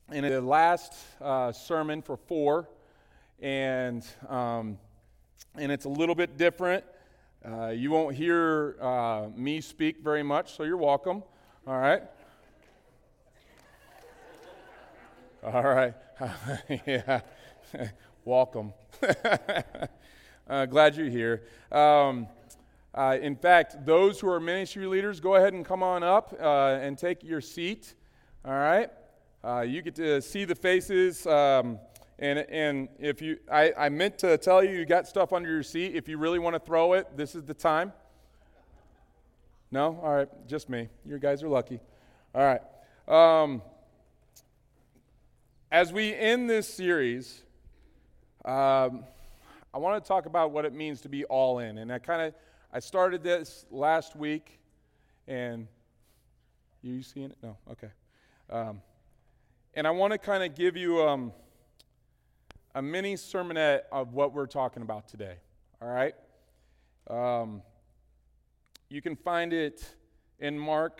in the last sermon for 4, and it's a little bit different. You won't hear me speak very much, so you're welcome. All right. All right. Yeah. Welcome. Glad you're here. In fact, those who are ministry leaders, go ahead and come on up and take your seat. All right. You get to see the faces. And if you, I meant to tell you, you got stuff under your seat. If you really want to throw it, this is the time. No? All right. Just me. You guys are lucky. All right. As we end this series, I want to talk about what it means to be all in. And I started this last week, and you seeing it? No? Okay. And I want to kind of give you a mini sermonette of what we're talking about today. All right? You can find it in Mark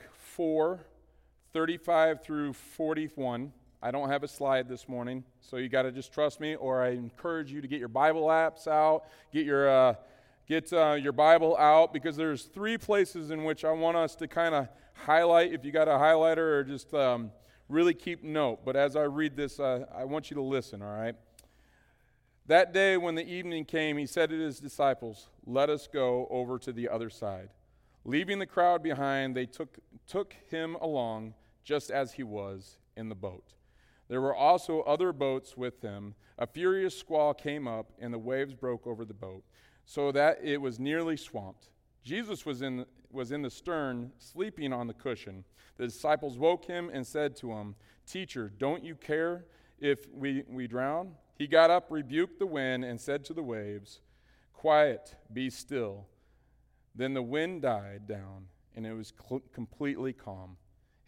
4:35 through 41. I don't have a slide this morning, so you got to just trust me, or I encourage you to get your Bible apps out, get your Bible out, because there's 3 places in which I want us to kind of highlight, if you got a highlighter, or just really keep note. But as I read this, I want you to listen, all right? That day when the evening came, he said to his disciples, "Let us go over to the other side." Leaving the crowd behind, they took him along just as he was in the boat. There were also other boats with him. A furious squall came up, and the waves broke over the boat, so that it was nearly swamped. Jesus was in the stern, sleeping on the cushion. The disciples woke him and said to him, "Teacher, don't you care if we drown?" He got up, rebuked the wind, and said to the waves, "Quiet, be still." Then the wind died down, and it was completely calm.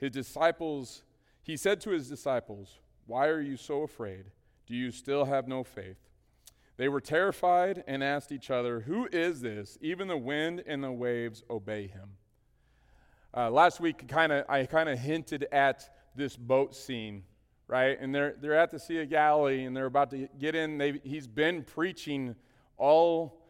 He said to his disciples, "Why are you so afraid? Do you still have no faith?" They were terrified and asked each other, "Who is this? Even the wind and the waves obey him." Last week, I kind of hinted at this boat scene, right? And they're at the Sea of Galilee, and they're about to get in. He's been preaching all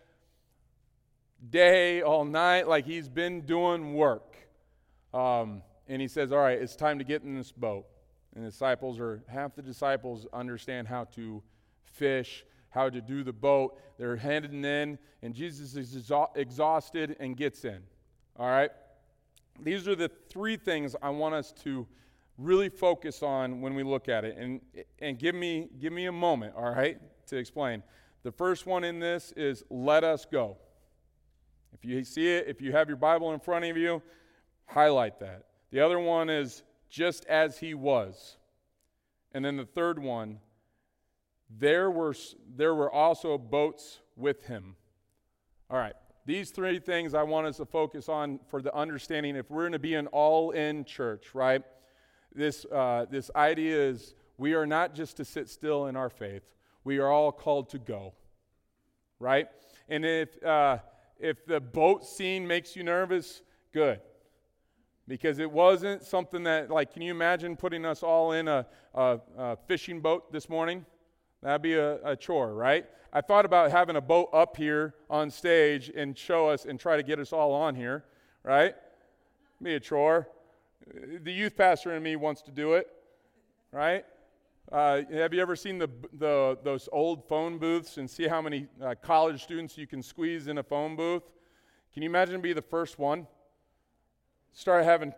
day, all night, like he's been doing work. And he says, "All right, it's time to get in this boat." And half the disciples understand how to fish, how to do the boat. They're heading in, and Jesus is exhausted and gets in. All right? These are the 3 things I want us to really focus on when we look at it. And give me a moment, all right, to explain. The first one in this is let us go. If you see it, if you have your Bible in front of you, highlight that. The other one is just as he was. And then the third one, there were also boats with him. All right. These 3 things I want us to focus on for the understanding if we're going to be an all-in church, right? This idea is we are not just to sit still in our faith. We are all called to go, right? And if the boat scene makes you nervous, good. Because it wasn't something that, like, can you imagine putting us all in a fishing boat this morning? That'd be a chore, right? I thought about having a boat up here on stage and show us and try to get us all on here, right? Be a chore. The youth pastor in me wants to do it, right? Have you ever seen those old phone booths and see how many college students you can squeeze in a phone booth? Can you imagine be the first one? Start having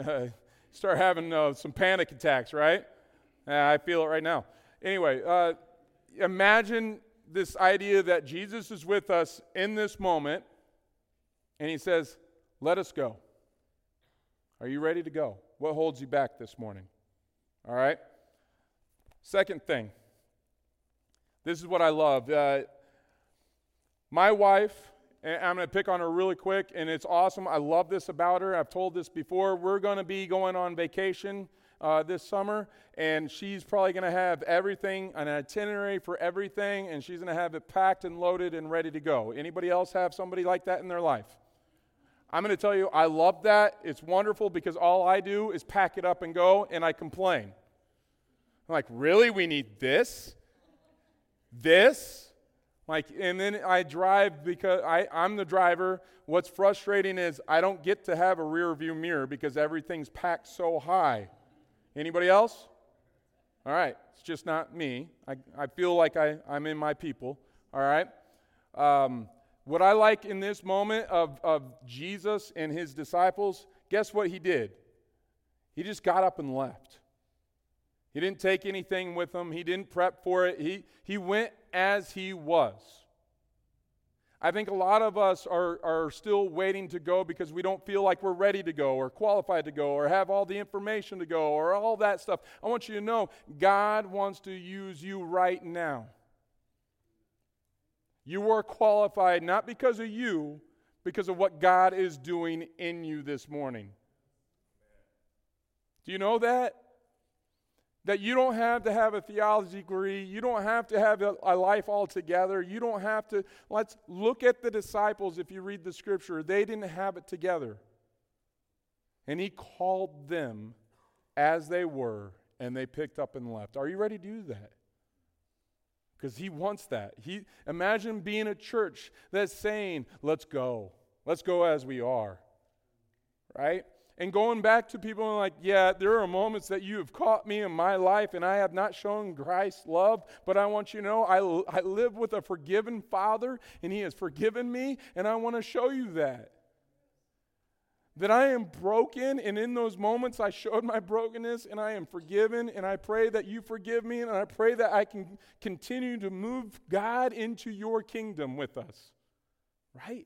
some panic attacks, right? I feel it right now. Anyway, imagine this idea that Jesus is with us in this moment, and he says, "Let us go." Are you ready to go? What holds you back this morning? All right? Second thing. This is what I love. My wife, and I'm going to pick on her really quick, and it's awesome. I love this about her. I've told this before. We're going to be going on vacation this summer, and she's probably going to have everything, an itinerary for everything, and she's going to have it packed and loaded and ready to go. Anybody else have somebody like that in their life? I'm going to tell you, I love that. It's wonderful because all I do is pack it up and go, and I complain. I'm like, really? We need this? This? Like, and then I drive because I'm the driver. What's frustrating is I don't get to have a rear view mirror because everything's packed so high. Anybody else? All right. It's just not me. I feel like I'm in my people. All right. What I like in this moment of Jesus and his disciples, guess what he did? He just got up and left. He didn't take anything with him. He didn't prep for it. He went as he was. I think a lot of us are still waiting to go because we don't feel like we're ready to go or qualified to go or have all the information to go or all that stuff. I want you to know God wants to use you right now. You are qualified not because of you, because of what God is doing in you this morning. Do you know that? That you don't have to have a theology degree. You don't have to have a life altogether. You don't have to. Let's look at the disciples if you read the scripture. They didn't have it together. And he called them as they were, and they picked up and left. Are you ready to do that? Because he wants that. Imagine being a church that's saying, let's go. Let's go as we are. Right? And going back to people like, yeah, there are moments that you have caught me in my life and I have not shown Christ's love, but I want you to know I live with a forgiven Father and he has forgiven me, and I want to show you that. That I am broken, and in those moments I showed my brokenness and I am forgiven, and I pray that you forgive me, and I pray that I can continue to move God into your kingdom with us. Right?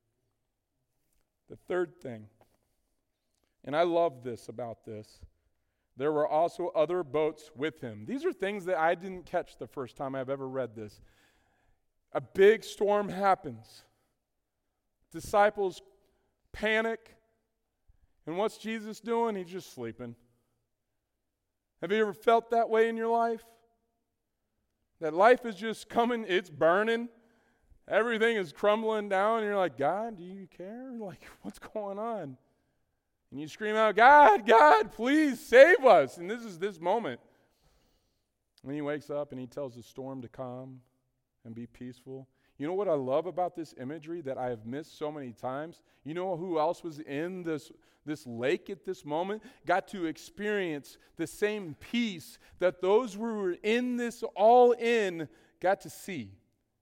The third thing, and I love this about this, there were also other boats with him. These are things that I didn't catch the first time I've ever read this. A big storm happens. Disciples panic. And what's Jesus doing? He's just sleeping. Have you ever felt that way in your life? That life is just coming, it's burning. Everything is crumbling down, and you're like, God, do you care? Like, what's going on? And you scream out, God, God, please save us. And this is this moment. And he wakes up and he tells the storm to calm and be peaceful. You know what I love about this imagery that I have missed so many times? You know who else was in this lake at this moment? Got to experience the same peace that those who were in this all in got to see.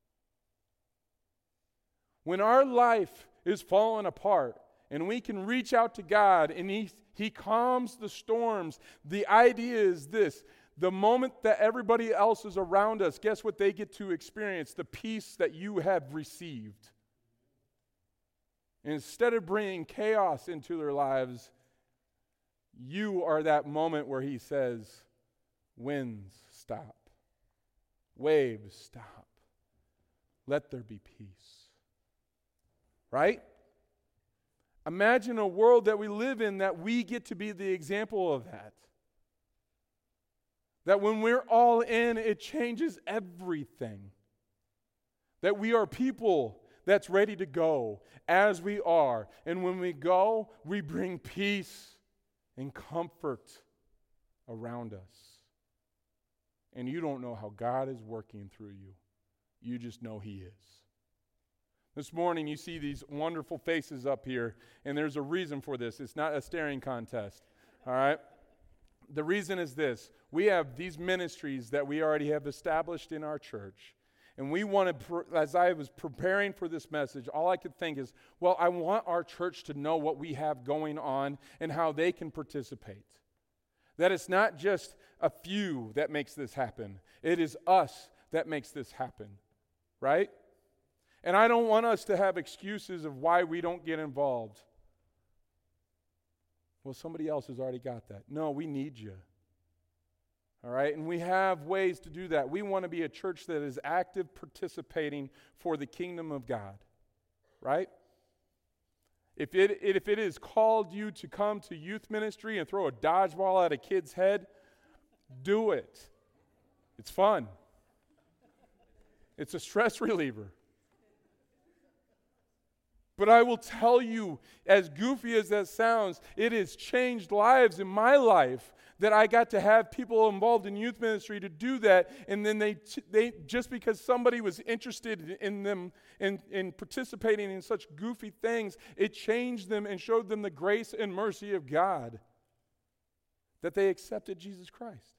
When our life is falling apart and we can reach out to God and He calms the storms, the idea is this: the moment that everybody else is around us, guess what they get to experience? The peace that you have received. And instead of bringing chaos into their lives, you are that moment where He says, winds stop, waves stop, let there be peace. Right? Imagine a world that we live in that we get to be the example of that. That when we're all in, it changes everything. That we are people that's ready to go as we are. And when we go, we bring peace and comfort around us. And you don't know how God is working through you. You just know He is. This morning you see these wonderful faces up here, and there's a reason for this. It's not a staring contest. All right? The reason is this: we have these ministries that we already have established in our church, and we wanted, as I was preparing for this message, all I could think is, well, I want our church to know what we have going on and how they can participate. That it's not just a few that makes this happen. It is us that makes this happen, right? And I don't want us to have excuses of why we don't get involved. Well, somebody else has already got that. No, we need you. All right? And we have ways to do that. We want to be a church that is active, participating for the kingdom of God. Right? If it has called you to come to youth ministry and throw a dodgeball at a kid's head, do it. It's fun. It's a stress reliever. But I will tell you, as goofy as that sounds, it has changed lives in my life that I got to have people involved in youth ministry to do that, and then they just because somebody was interested in them, in participating in such goofy things, it changed them and showed them the grace and mercy of God, that they accepted Jesus Christ.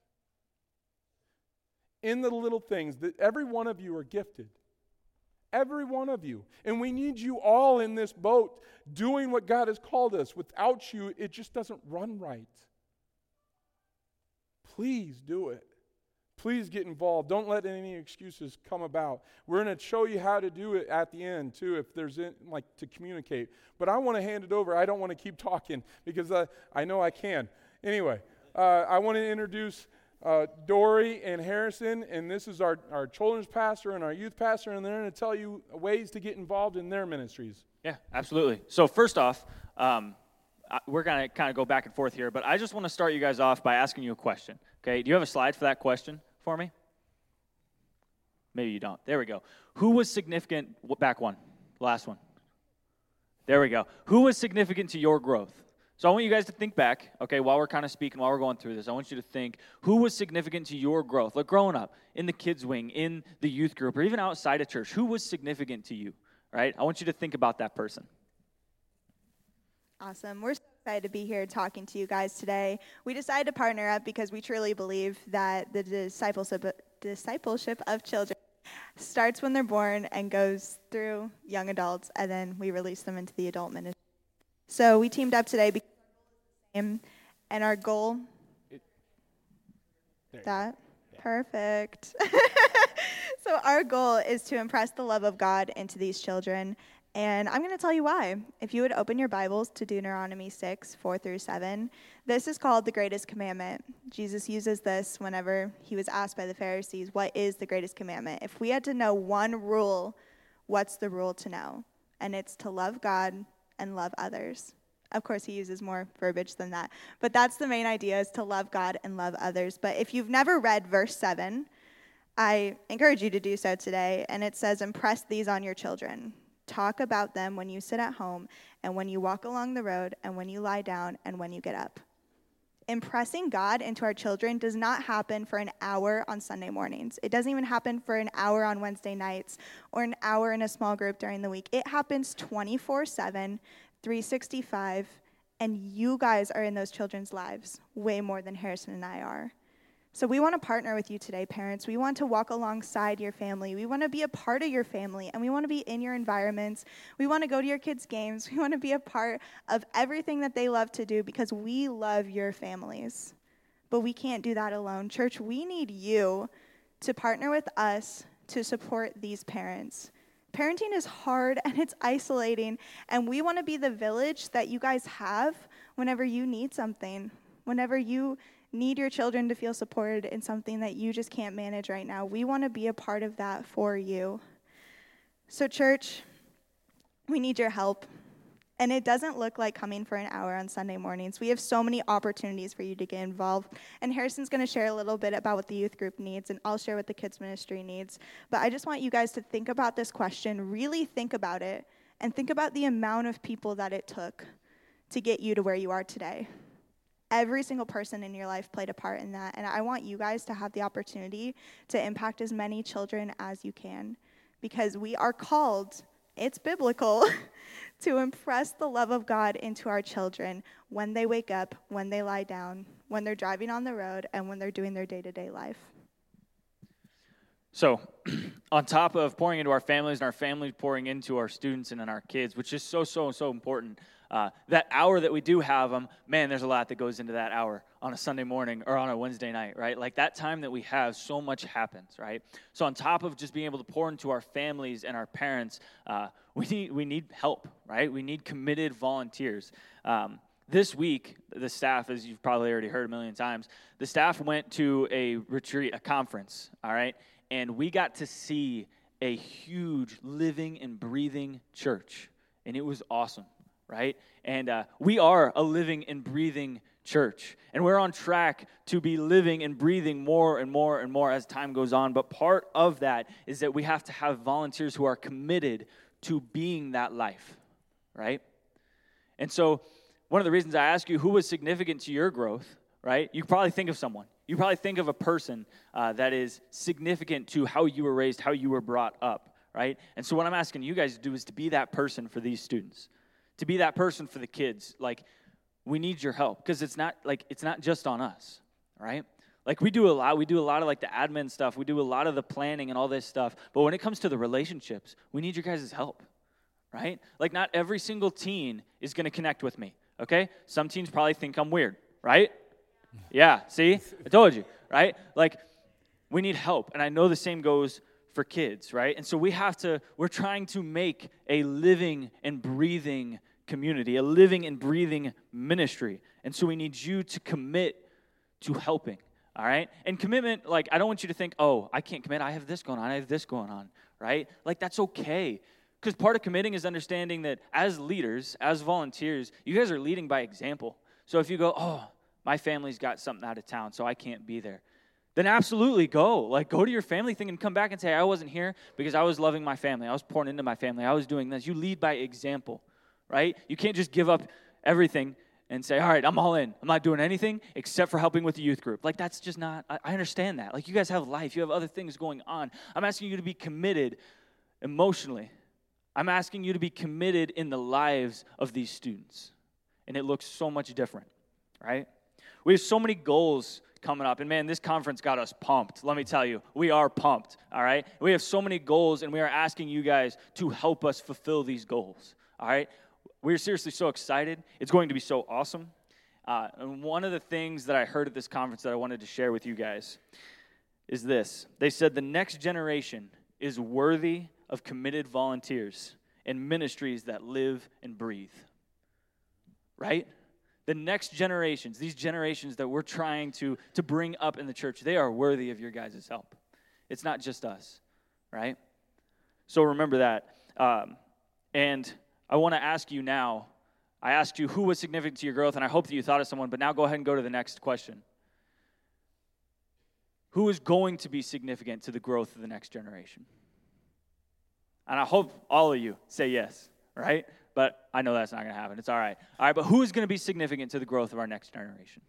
In the little things, that every one of you are gifted. Every one of you. And we need you all in this boat doing what God has called us. Without you, it just doesn't run right. Please do it. Please get involved. Don't let any excuses come about. We're going to show you how to do it at the end, too, if there's, to communicate. But I want to hand it over. I don't want to keep talking because I know I can. Anyway, I want to introduce Dory and Harrison, and this is our children's pastor and our youth pastor, and they're going to tell you ways to get involved in their ministries. Yeah, absolutely. So first off, we're going to kind of go back and forth here, but I just want to start you guys off by asking you a question, okay? Do you have a slide for that question for me? Maybe you don't. There we go. Who was significant, back one, last one. There we go. Who was significant to your growth? So I want you guys to think back, okay, while we're kind of speaking, while we're going through this, I want you to think, who was significant to your growth? Like growing up, in the kids' wing, in the youth group, or even outside of church, who was significant to you, right? I want you to think about that person. Awesome. We're so excited to be here talking to you guys today. We decided to partner up because we truly believe that the discipleship of children starts when they're born and goes through young adults, and then we release them into the adult ministry. So we teamed up today because and our goal, perfect. So our goal is to impress the love of God into these children, and I'm going to tell you why. If you would open your Bibles to Deuteronomy 6:4-7, this is called the greatest commandment. Jesus uses this whenever he was asked by the Pharisees, what is the greatest commandment? If we had to know one rule, what's the rule to know? And it's to love God and love others. Of course, he uses more verbiage than that. But that's the main idea, is to love God and love others. But if you've never read verse 7, I encourage you to do so today. And it says, impress these on your children. Talk about them when you sit at home and when you walk along the road and when you lie down and when you get up. Impressing God into our children does not happen for an hour on Sunday mornings. It doesn't even happen for an hour on Wednesday nights or an hour in a small group during the week. It happens 24/7, 365, and you guys are in those children's lives way more than Harrison and I are. So we want to partner with you today, parents. We want to walk alongside your family. We want to be a part of your family, and we want to be in your environments. We want to go to your kids' games. We want to be a part of everything that they love to do because we love your families. But we can't do that alone. Church, we need you to partner with us to support these parents. Parenting is hard and it's isolating, and we want to be the village that you guys have whenever you need something, whenever you need your children to feel supported in something that you just can't manage right now. We want to be a part of that for you. So church, we need your help. And it doesn't look like coming for an hour on Sunday mornings. We have so many opportunities for you to get involved. And Harrison's going to share a little bit about what the youth group needs, and I'll share what the kids ministry needs. But I just want you guys to think about this question, really think about it, and think about the amount of people that it took to get you to where you are today. Every single person in your life played a part in that, and I want you guys to have the opportunity to impact as many children as you can, because we are called, it's biblical, to impress the love of God into our children when they wake up, when they lie down, when they're driving on the road, and when they're doing their day-to-day life. So, on top of pouring into our families and our families pouring into our students and in our kids, which is so important, that hour that we do have them, man, there's a lot that goes into that hour on a Sunday morning or on a Wednesday night, right? Like that time that we have, so much happens, right? So on top of just being able to pour into our families and our parents, we need help, right? We need committed volunteers. This week, the staff, as you've probably already heard a million times, the staff went to a retreat, a conference, all right? And we got to see a huge living and breathing church, and it was awesome, right? And we are a living and breathing church, and we're on track to be living and breathing more and more and more as time goes on. But part of that is that we have to have volunteers who are committed to being that life, right? And so one of the reasons I ask you who was significant to your growth right? You probably think of someone. You probably think of a person that is significant to how you were raised, how you were brought up, right? And so what I'm asking you guys to do is to be that person for these students, to be that person for the kids. Like, we need your help because it's not just on us, right? Like, we do a lot of like the admin stuff. We do a lot of the planning and all this stuff. But when it comes to the relationships, we need your guys' help, right? Like, not every single teen is going to connect with me, okay? Some teens probably think I'm weird, right? Yeah, see? I told you, right? Like, we need help. And I know the same goes for kids, right? And so we're trying to make a living and breathing community, a living and breathing ministry. And so we need you to commit to helping, all right? And commitment, like, I don't want you to think, oh, I can't commit. I have this going on. I have this going on, right? Like, that's okay. Because part of committing is understanding that as leaders, as volunteers, you guys are leading by example. So if you go, oh, my family's got something out of town, so I can't be there, then absolutely go. Like, go to your family thing and come back and say, I wasn't here because I was loving my family. I was pouring into my family. I was doing this. You lead by example, right? You can't just give up everything and say, all right, I'm all in. I'm not doing anything except for helping with the youth group. Like, that's just not, I understand that. Like, you guys have life. You have other things going on. I'm asking you to be committed emotionally. I'm asking you to be committed in the lives of these students. And it looks so much different, right? We have so many goals coming up. And man, this conference got us pumped. Let me tell you, we are pumped, all right? We have so many goals, and we are asking you guys to help us fulfill these goals, all right? We're seriously so excited. It's going to be so awesome. And one of the things that I heard at this conference that I wanted to share with you guys is this. They said the next generation is worthy of committed volunteers and ministries that live and breathe, right? The next generations, these generations that we're trying to bring up in the church, they are worthy of your guys' help. It's not just us, right? So remember that. And I want to ask you now, I asked you who was significant to your growth, and I hope that you thought of someone, but now go ahead and go to the next question. Who is going to be significant to the growth of the next generation? And I hope all of you say yes, right? But I know that's not going to happen. It's all right. All right, but who is going to be significant to the growth of our next generation?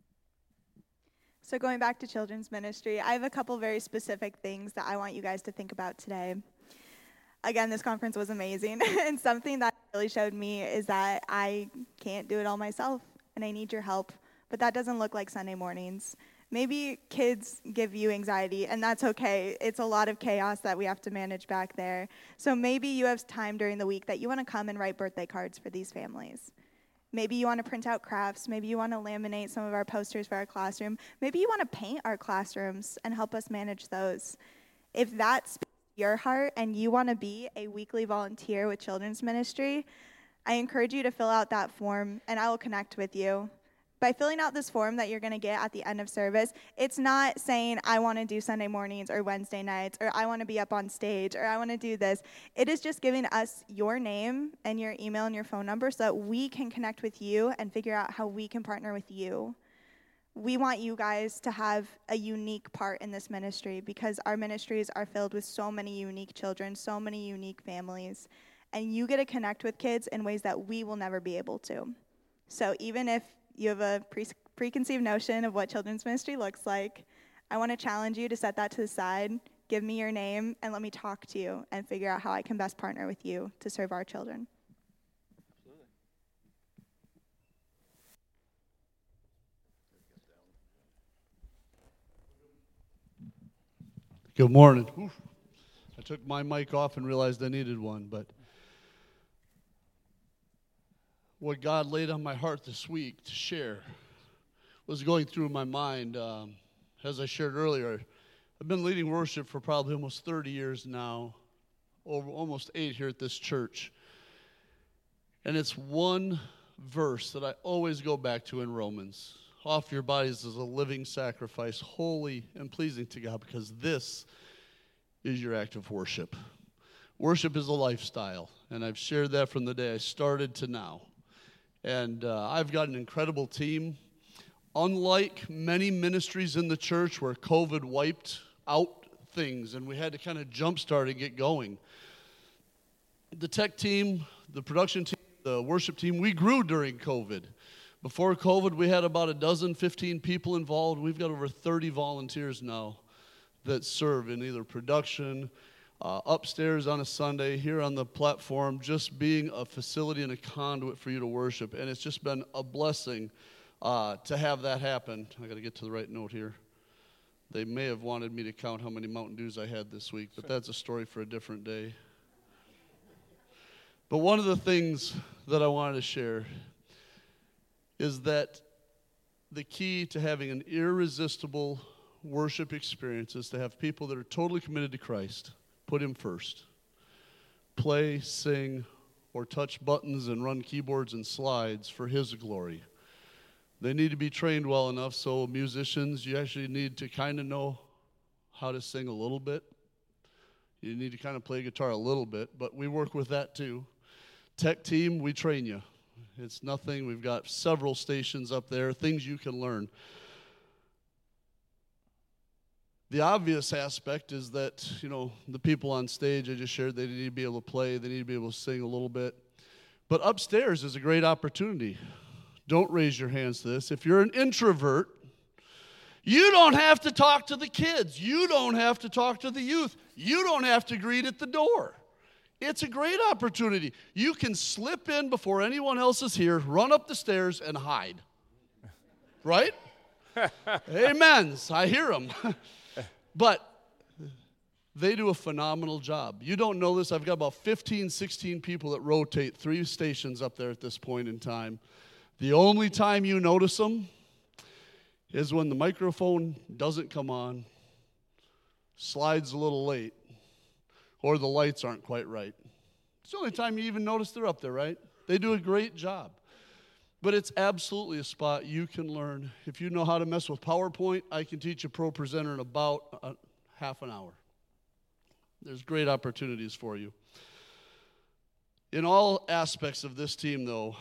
So going back to children's ministry, I have a couple very specific things that I want you guys to think about today. Again, this conference was amazing, and something that really showed me is that I can't do it all myself, and I need your help, but that doesn't look like Sunday mornings. Maybe kids give you anxiety, and that's okay. It's a lot of chaos that we have to manage back there. So maybe you have time during the week that you want to come and write birthday cards for these families. Maybe you want to print out crafts. Maybe you want to laminate some of our posters for our classroom. Maybe you want to paint our classrooms and help us manage those. If that's your heart and you want to be a weekly volunteer with children's ministry, I encourage you to fill out that form, and I will connect with you. By filling out this form that you're going to get at the end of service, it's not saying, I want to do Sunday mornings or Wednesday nights, or I want to be up on stage, or I want to do this. It is just giving us your name and your email and your phone number so that we can connect with you and figure out how we can partner with you. We want you guys to have a unique part in this ministry because our ministries are filled with so many unique children, so many unique families, and you get to connect with kids in ways that we will never be able to. So even if you have a preconceived notion of what children's ministry looks like, I want to challenge you to set that to the side, give me your name, and let me talk to you and figure out how I can best partner with you to serve our children. Good morning. Oof. I took my mic off and realized I needed one, but what God laid on my heart this week to share was going through my mind. As I shared earlier, I've been leading worship for probably almost 30 years now, over almost 8 here at this church. And it's one verse that I always go back to in Romans. Offer your bodies as a living sacrifice, holy and pleasing to God, because this is your act of worship. Worship is a lifestyle, and I've shared that from the day I started to now. And I've got an incredible team. Unlike many ministries in the church where COVID wiped out things and we had to kind of jumpstart and get going, the tech team, the production team, the worship team, we grew during COVID. Before COVID, we had about 15 people involved. We've got over 30 volunteers now that serve in either production, upstairs on a Sunday, here on the platform, just being a facility and a conduit for you to worship. And it's just been a blessing to have that happen. I got to get to the right note here. They may have wanted me to count how many Mountain Dews I had this week, but that's a story for a different day. But one of the things that I wanted to share is that the key to having an irresistible worship experience is to have people that are totally committed to Christ. Put him first. Play, sing, or touch buttons and run keyboards and slides for his glory. They need to be trained well enough, so musicians, you actually need to kind of know how to sing a little bit. You need to kind of play guitar a little bit, but we work with that too. Tech team, we train you. It's nothing. We've got several stations up there, things you can learn. The obvious aspect is that, the people on stage I just shared, they need to be able to play, they need to be able to sing a little bit. But upstairs is a great opportunity. Don't raise your hands to this. If you're an introvert, you don't have to talk to the kids. You don't have to talk to the youth. You don't have to greet at the door. It's a great opportunity. You can slip in before anyone else is here, run up the stairs, and hide. Right? Amens. I hear them. But they do a phenomenal job. You don't know this. I've got about 15, 16 people that rotate 3 stations up there at this point in time. The only time you notice them is when the microphone doesn't come on, slides a little late, or the lights aren't quite right. It's the only time you even notice they're up there, right? They do a great job. But it's absolutely a spot you can learn. If you know how to mess with PowerPoint, I can teach a pro presenter in about half an hour. There's great opportunities for you. In all aspects of this team, though,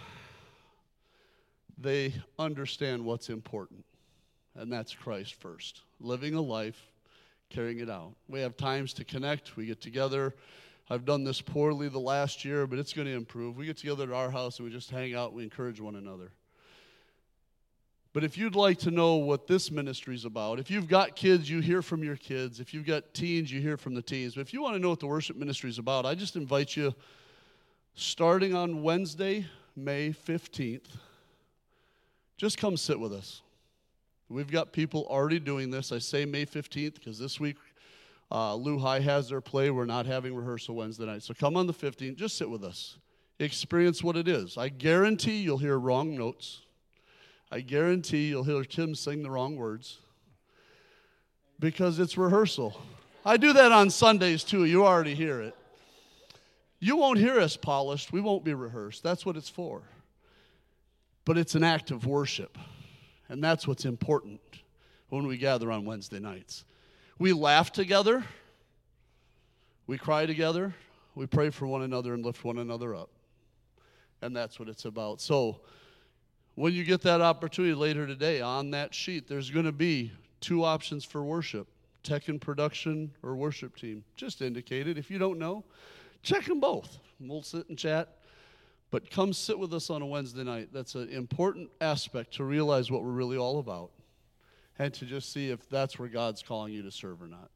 they understand what's important, and that's Christ first. Living a life, carrying it out. We have times to connect. We get together. I've done this poorly the last year, but it's going to improve. We get together at our house and we just hang out. We encourage one another. But if you'd like to know what this ministry is about, if you've got kids, you hear from your kids. If you've got teens, you hear from the teens. But if you want to know what the worship ministry is about, I just invite you, starting on Wednesday, May 15th, just come sit with us. We've got people already doing this. I say May 15th because this week Lou High has their play. We're not having rehearsal Wednesday night. So come on the 15th. Just sit with us. Experience what it is. I guarantee you'll hear wrong notes. I guarantee you'll hear Tim sing the wrong words because it's rehearsal. I do that on Sundays too. You already hear it. You won't hear us polished. We won't be rehearsed. That's what it's for. But it's an act of worship. And that's what's important when we gather on Wednesday nights. We laugh together. We cry together. We pray for one another and lift one another up. And that's what it's about. So when you get that opportunity later today, on that sheet, there's going to be 2 options for worship. Tech and production or worship team. Just indicate it. If you don't know, check them both. We'll sit and chat. But come sit with us on a Wednesday night. That's an important aspect to realize what we're really all about. And to just see if that's where God's calling you to serve or not.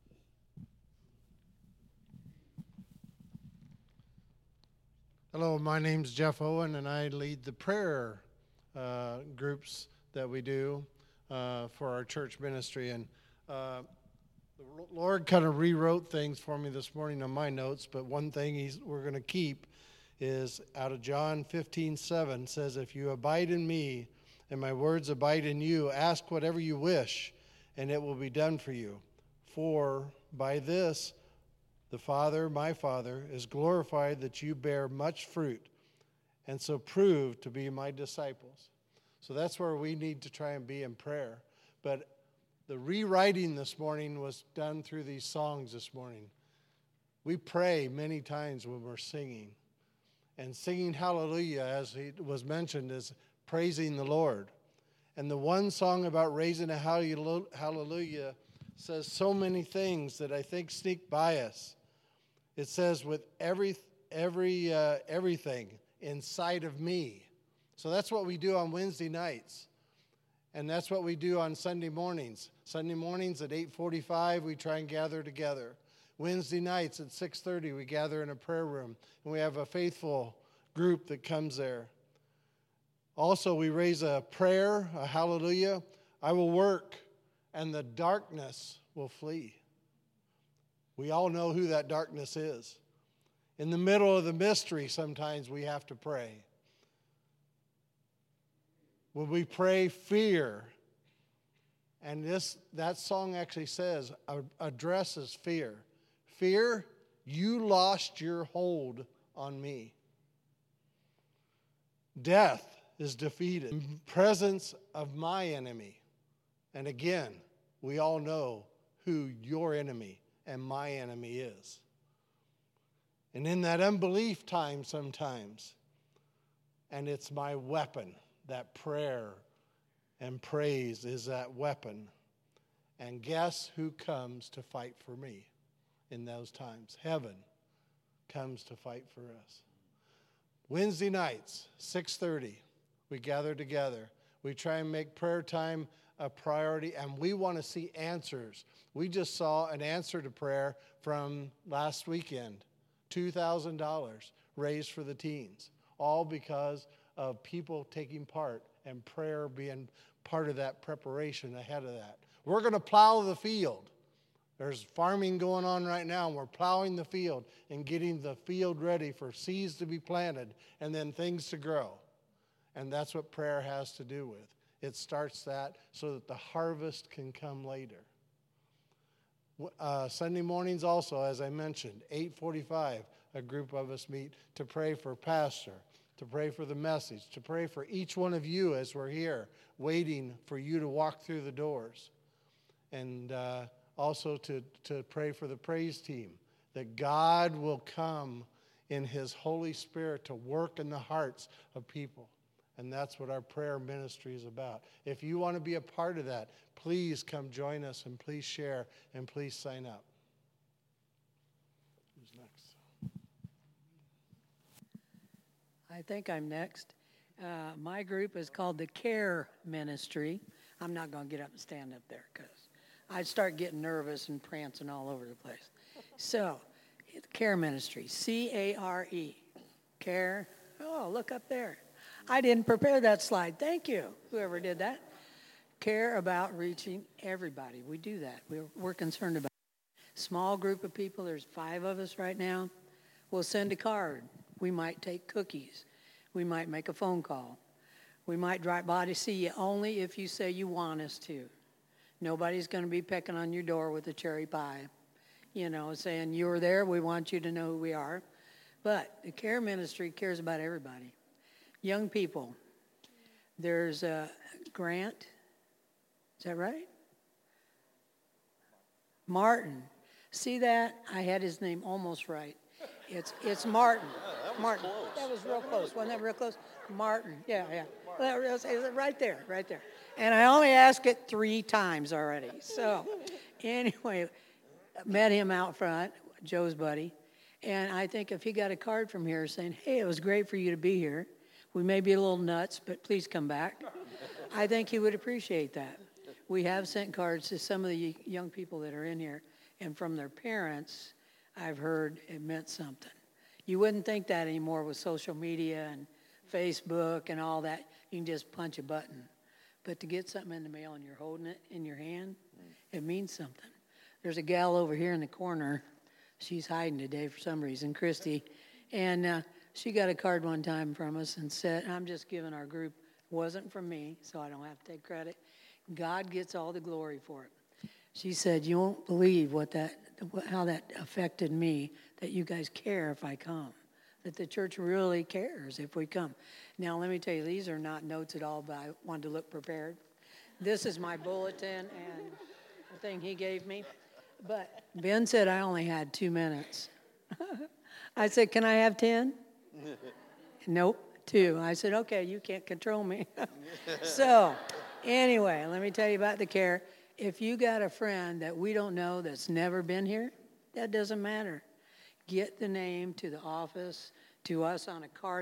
Hello, my name's Jeff Owen, and I lead the prayer groups that we do for our church ministry. And the Lord kind of rewrote things for me this morning on my notes, but one thing we're going to keep is out of John 15:7 says, if you abide in me and my words abide in you, ask whatever you wish, and it will be done for you. For by this the Father, my Father, is glorified that you bear much fruit, and so prove to be my disciples. So that's where we need to try and be in prayer. But the rewriting this morning was done through these songs this morning. We pray many times when we're singing. And singing hallelujah, as it was mentioned, is praising the Lord. And the one song about raising a hallelujah says so many things that I think sneak by us. It says, with everything inside of me, So that's what we do on Wednesday nights. And that's what we do on Sunday mornings. Sunday mornings at 8:45, we try and gather together. Wednesday nights at 6:30, we gather in a prayer room. And we have a faithful group that comes there. Also, we raise a prayer, a hallelujah. I will work, and the darkness will flee. We all know who that darkness is. In the middle of the mystery, sometimes we have to pray. When we pray fear, and that song actually says, addresses fear. Fear, you lost your hold on me. Death is defeated in the presence of my enemy. And again, we all know who your enemy and my enemy is. And in that unbelief time sometimes, and it's my weapon, that prayer and praise is that weapon. And guess who comes to fight for me in those times? Heaven comes to fight for us. Wednesday nights, 6:30, we gather together. We try and make prayer time a priority, and we want to see answers. We just saw an answer to prayer from last weekend, $2,000 raised for the teens, all because of people taking part and prayer being part of that preparation ahead of that. We're going to plow the field. There's farming going on right now, and we're plowing the field and getting the field ready for seeds to be planted and then things to grow. And that's what prayer has to do with. It starts that so that the harvest can come later. Sunday mornings also, as I mentioned, 8:45, a group of us meet to pray for pastor, to pray for the message, to pray for each one of you as we're here, waiting for you to walk through the doors. And also to pray for the praise team, that God will come in his Holy Spirit to work in the hearts of people. And that's what our prayer ministry is about. If you want to be a part of that, please come join us and please share and please sign up. Who's next? I think I'm next. My group is called the Care Ministry. I'm not going to get up and stand up there because I'd start getting nervous and prancing all over the place. So, Care Ministry, C-A-R-E. Care. Oh, look up there. I didn't prepare that slide. Thank you, whoever did that. Care about reaching everybody. We do that. We're concerned about it. Small group of people. There's 5 of us right now. We'll send a card. We might take cookies. We might make a phone call. We might drive by to see you only if you say you want us to. Nobody's going to be pecking on your door with a cherry pie, saying, you're there, we want you to know who we are. But the Care Ministry cares about everybody. Young people. There's Grant. Is that right? Martin. See that? I had his name almost right. It's Martin. Martin. That was real close. Wasn't that real close? Martin. Yeah. Well, it was right there. And I only asked it 3 times already. So, anyway, met him out front, Joe's buddy. And I think if he got a card from here saying, hey, it was great for you to be here. We may be a little nuts, but please come back. I think he would appreciate that. We have sent cards to some of the young people that are in here. And from their parents, I've heard it meant something. You wouldn't think that anymore with social media and Facebook and all that. You can just punch a button. But to get something in the mail and you're holding it in your hand, it means something. There's a gal over here in the corner. She's hiding today for some reason, Christy. And she got a card one time from us and said, I'm just giving our group, wasn't from me, so I don't have to take credit. God gets all the glory for it. She said, you won't believe how that affected me, that you guys care if I come, that the church really cares if we come. Now, let me tell you, these are not notes at all, but I wanted to look prepared. This is my bulletin and the thing he gave me. But Ben said I only had 2 minutes. I said, can I have 10? Nope, 2. I said, okay, you can't control me. So, anyway, let me tell you about the Care. If you got a friend that we don't know that's never been here, that doesn't matter. Get the name to the office, to us on a card.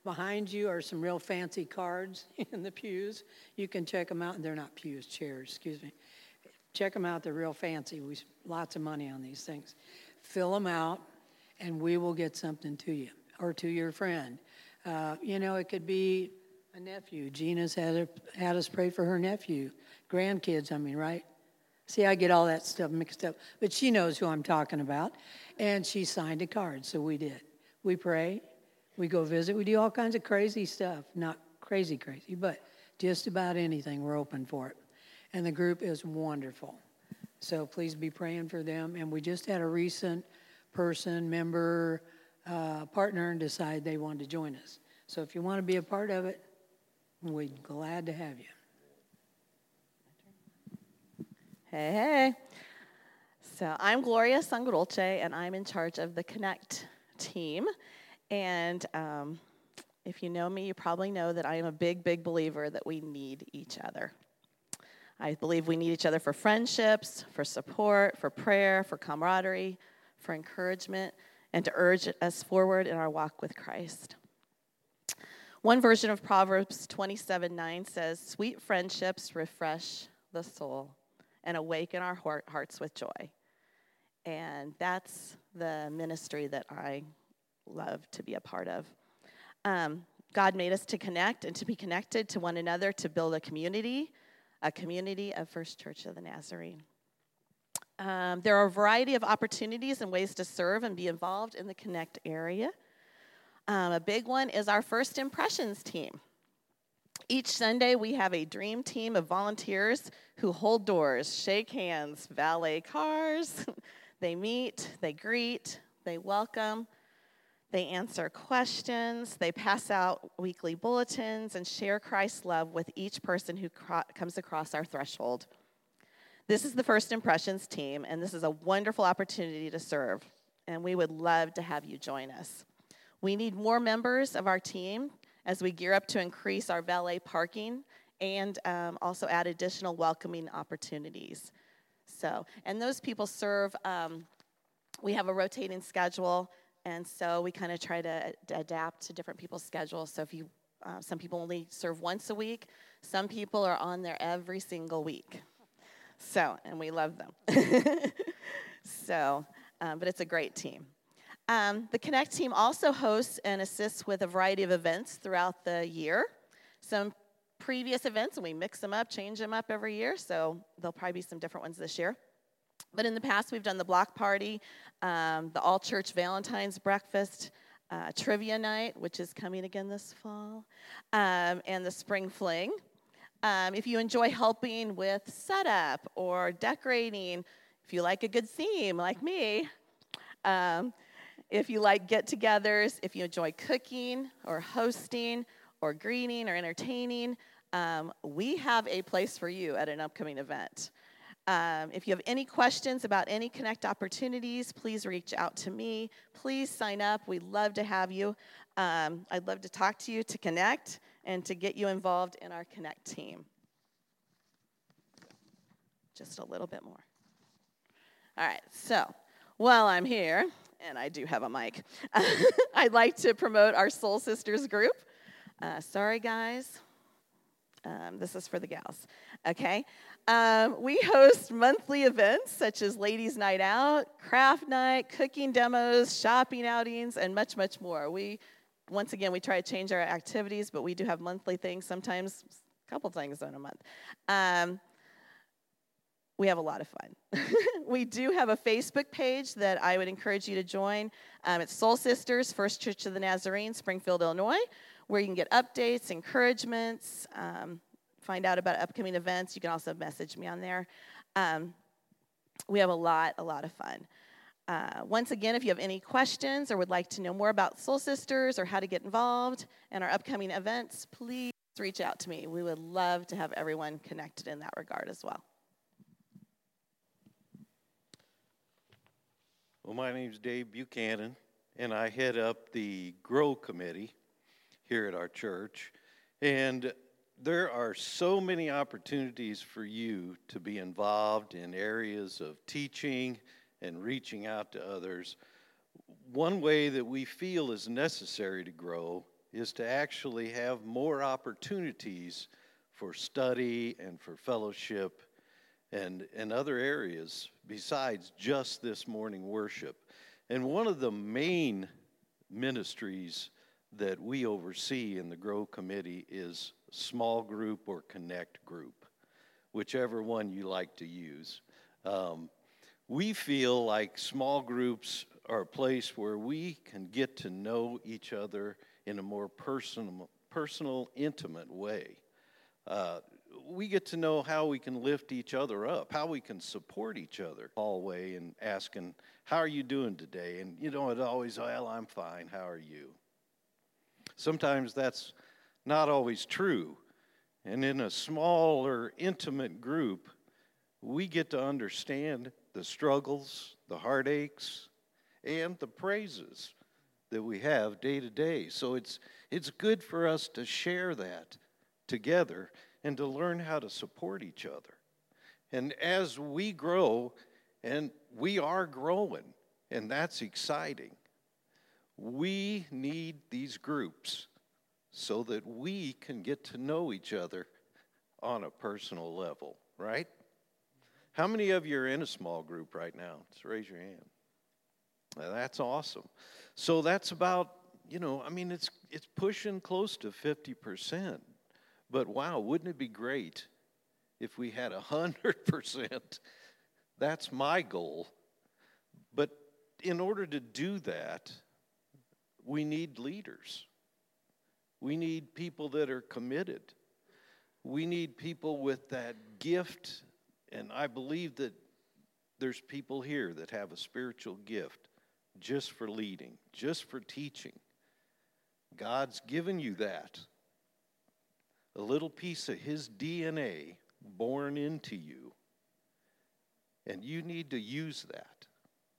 Behind you are some real fancy cards in the pews. You can check them out. And they're not pews, chairs, excuse me. Check them out. They're real fancy. We lots of money on these things. Fill them out, and we will get something to you or to your friend. It could be a nephew. Gina's had us pray for her nephew. Grandkids, right? See, I get all that stuff mixed up. But she knows who I'm talking about. And she signed a card, so we did. We pray. We go visit. We do all kinds of crazy stuff. Not crazy, but just about anything. We're open for it. And the group is wonderful. So please be praying for them. And we just had a recent member, partner, decide they wanted to join us. So if you want to be a part of it, we're glad to have you. Hey. So I'm Gloria Sangolce, and I'm in charge of the Connect team. And if you know me, you probably know that I am a big, big believer that we need each other. I believe we need each other for friendships, for support, for prayer, for camaraderie, for encouragement, and to urge us forward in our walk with Christ. One version of Proverbs 27:9 says, "Sweet friendships refresh the soul and awaken our hearts with joy." And that's the ministry that I love to be a part of. God made us to connect and to be connected to one another to build a community of First Church of the Nazarene. There are a variety of opportunities and ways to serve and be involved in the Connect area. A big one is our First Impressions team. Each Sunday, we have a dream team of volunteers who hold doors, shake hands, valet cars. They meet, they greet, they welcome, they answer questions, they pass out weekly bulletins, and share Christ's love with each person who comes across our threshold. This is the First Impressions team, and this is a wonderful opportunity to serve, and we would love to have you join us. We need more members of our team as we gear up to increase our valet parking and also add additional welcoming opportunities. And those people serve, we have a rotating schedule, and so we kind of try to adapt to different people's schedules. So some people only serve once a week, some people are on there every single week. And we love them. But it's a great team. The Connect team also hosts and assists with a variety of events throughout the year. Some previous events, and we mix them up, change them up every year, so there'll probably be some different ones this year. But in the past, we've done the block party, the all-church Valentine's breakfast, trivia night, which is coming again this fall, and the spring fling. If you enjoy helping with setup or decorating, if you like a good theme like me, if you like get-togethers, if you enjoy cooking or hosting or greeting or entertaining, we have a place for you at an upcoming event. If you have any questions about any Connect opportunities, please reach out to me. Please sign up. We'd love to have you. I'd love to talk to you, to connect, and to get you involved in our Connect team. Just a little bit more. All right, so while I'm here, and I do have a mic, I'd like to promote our Soul Sisters group. Sorry, guys. This is for the gals, okay? We host monthly events such as Ladies' Night Out, Craft Night, cooking demos, shopping outings, and much, much more. Once again, we try to change our activities, but we do have monthly things, sometimes a couple things in a month. We have a lot of fun. We do have a Facebook page that I would encourage you to join. It's Soul Sisters, First Church of the Nazarene, Springfield, Illinois, where you can get updates, encouragements, find out about upcoming events. You can also message me on there. We have a lot of fun. Once again, if you have any questions or would like to know more about Soul Sisters or how to get involved in our upcoming events, please reach out to me. We would love to have everyone connected in that regard as well. Well, my name is Dave Buchanan, and I head up the Grow Committee here at our church. And there are so many opportunities for you to be involved in areas of teaching and reaching out to others. One way that we feel is necessary to grow is to actually have more opportunities for study and for fellowship and other areas besides just this morning worship. And one of the main ministries that we oversee in the Grow Committee is small group or connect group, whichever one you like to use. We feel like small groups are a place where we can get to know each other in a more personal, intimate way. We get to know how we can lift each other up, how we can support each other. Hallway and asking, how are you doing today? And you know, it always, well, I'm fine, how are you? Sometimes that's not always true. And in a smaller, intimate group, we get to understand the struggles, the heartaches, and the praises that we have day to day. So it's good for us to share that together and to learn how to support each other. And as we grow, and we are growing, and that's exciting, we need these groups so that we can get to know each other on a personal level, right? How many of you are in a small group right now? Just raise your hand. Now, that's awesome. So that's about, it's pushing close to 50%. But wow, wouldn't it be great if we had 100%? That's my goal. But in order to do that, we need leaders. We need people that are committed. We need people with that gift. And I believe that there's people here that have a spiritual gift just for leading, just for teaching. God's given you that. A little piece of His DNA born into you. And you need to use that.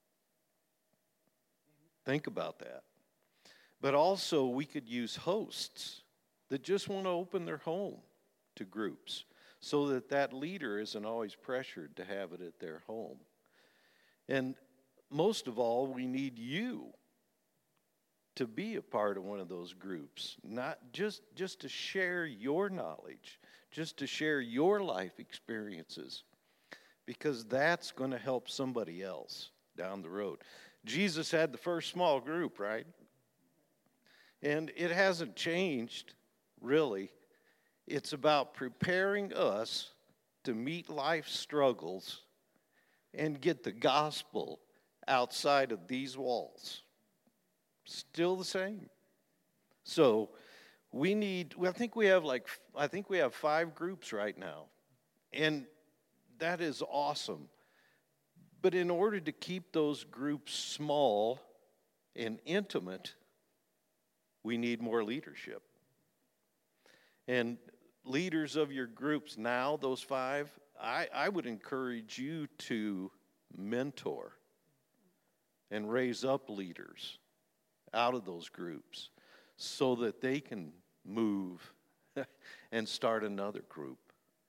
Think about that. But also, we could use hosts that just want to open their home to groups so that that leader isn't always pressured to have it at their home. And most of all, we need you to be a part of one of those groups, not just to share your knowledge, just to share your life experiences, because that's going to help somebody else down the road. Jesus had the first small group, right? And it hasn't changed, really. It's about preparing us to meet life's struggles and get the gospel outside of these walls. Still the same. So I think we have 5 groups right now. And that is awesome. But in order to keep those groups small and intimate, we need more leadership. And leaders of your groups now, those 5, I would encourage you to mentor and raise up leaders out of those groups so that they can move and start another group.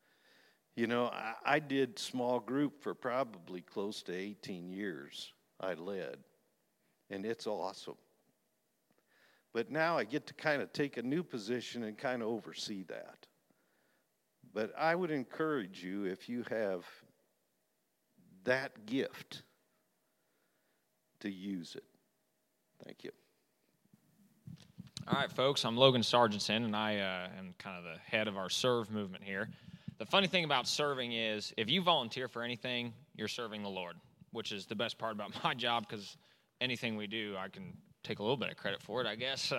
I did small group for probably close to 18 years. I led, and it's awesome. But now I get to kind of take a new position and kind of oversee that. But I would encourage you, if you have that gift, to use it. Thank you. All right, folks, I'm Logan Sargentson, and I am kind of the head of our Serve movement here. The funny thing about serving is if you volunteer for anything, you're serving the Lord, which is the best part about my job, because anything we do, I can take a little bit of credit for it, I guess.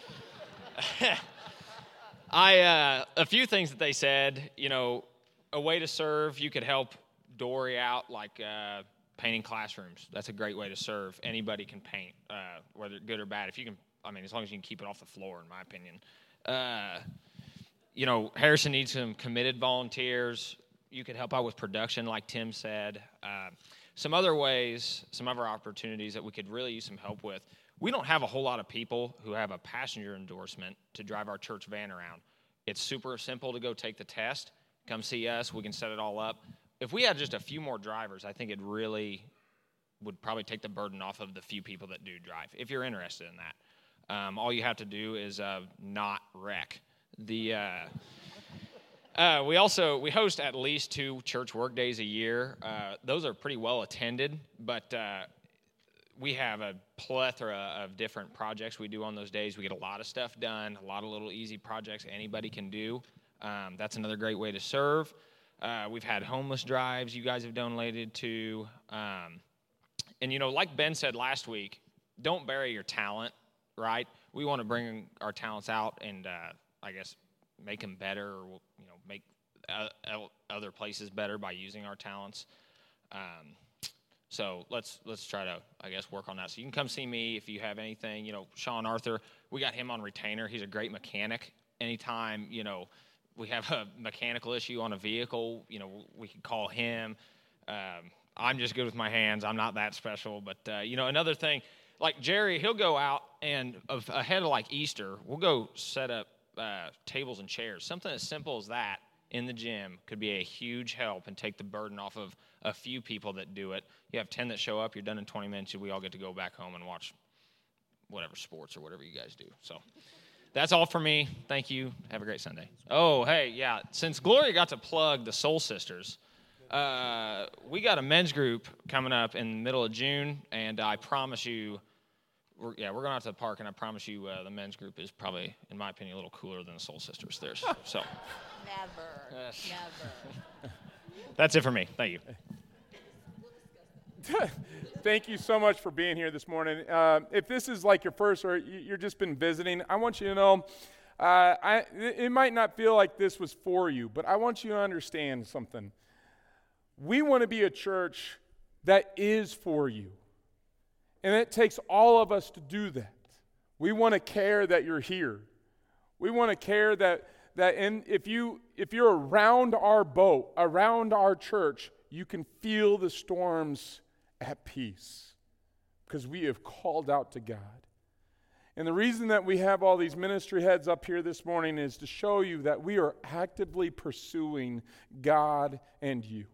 A few things that they said, a way to serve, you could help Dory out, like painting classrooms. That's a great way to serve. Anybody can paint, whether good or bad. As long as you can keep it off the floor, in my opinion. Harrison needs some committed volunteers. You could help out with production, like Tim said. Some other ways, some other opportunities that we could really use some help with. We don't have a whole lot of people who have a passenger endorsement to drive our church van around. It's super simple to go take the test. Come see us. We can set it all up. If we had just a few more drivers, I think it really would probably take the burden off of the few people that do drive, if you're interested in that. All you have to do is not wreck. We host at least 2 church work days a year. Those are pretty well attended, but we have a plethora of different projects we do on those days. We get a lot of stuff done, a lot of little easy projects anybody can do. That's another great way to serve. We've had homeless drives you guys have donated to. And, like Ben said last week, don't bury your talent, right? We want to bring our talents out and, make them better or, make other places better by using our talents. So let's try to, work on that. So you can come see me if you have anything. Sean Arthur, we got him on retainer. He's a great mechanic. Anytime, we have a mechanical issue on a vehicle, we can call him. I'm just good with my hands. I'm not that special. But, another thing, like Jerry, he'll go out and ahead of like Easter, we'll go set up tables and chairs. Something as simple as that in the gym could be a huge help and take the burden off of a few people that do it. You have 10 that show up, you're done in 20 minutes, we all get to go back home and watch whatever sports or whatever you guys do. So that's all for me. Thank you. Have a great Sunday. Oh, hey, yeah, since Gloria got to plug the Soul Sisters, we got a men's group coming up in the middle of June, and I promise you, we're going out to the park, and I promise you the men's group is probably, in my opinion, a little cooler than the Soul Sisters. So. Never. That's it for me. Thank you. Thank you so much for being here this morning. If this is like your first or you've just been visiting, I want you to know, it might not feel like this was for you, but I want you to understand something. We want to be a church that is for you. And it takes all of us to do that. We want to care that you're here. We want to care that if you're around our boat, around our church, you can feel the storms at peace because we have called out to God. And the reason that we have all these ministry heads up here this morning is to show you that we are actively pursuing God and you.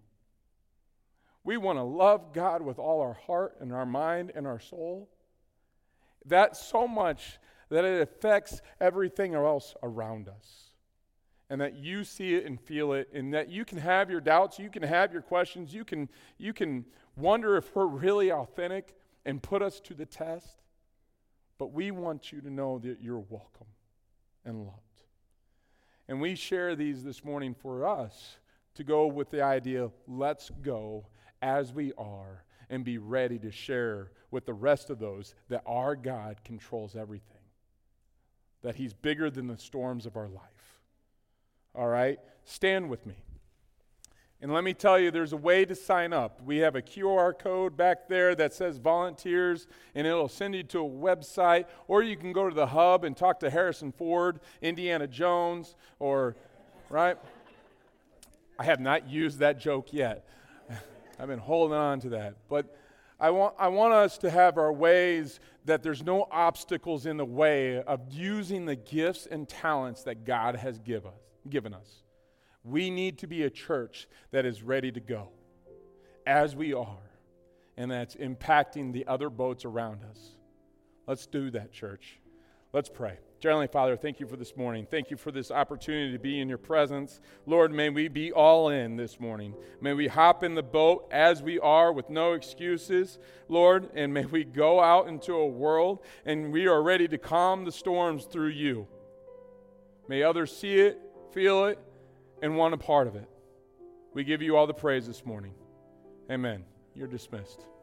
We want to love God with all our heart and our mind and our soul. That's so much that it affects everything else around us. And that you see it and feel it, and that you can have your doubts, you can have your questions, you can wonder if we're really authentic and put us to the test. But we want you to know that you're welcome and loved. And we share these this morning for us to go with the idea, let's go as we are and be ready to share with the rest of those that our God controls everything, that he's bigger than the storms of our life. All right? Stand with me. And let me tell you, there's a way to sign up. We have a QR code back there that says volunteers, and it'll send you to a website, or you can go to the hub and talk to Harrison Ford, Indiana Jones, or, right? I have not used that joke yet. I've been holding on to that. But I want us to have our ways that there's no obstacles in the way of using the gifts and talents that God has given us. We need to be a church that is ready to go as we are, and that's impacting the other boats around us. Let's do that, church. Let's pray. Dear Heavenly Father, thank you for this morning. Thank you for this opportunity to be in your presence. Lord, may we be all in this morning. May we hop in the boat as we are with no excuses, Lord, and may we go out into a world and we are ready to calm the storms through you. May others see it, feel it, and want a part of it. We give you all the praise this morning. Amen. You're dismissed.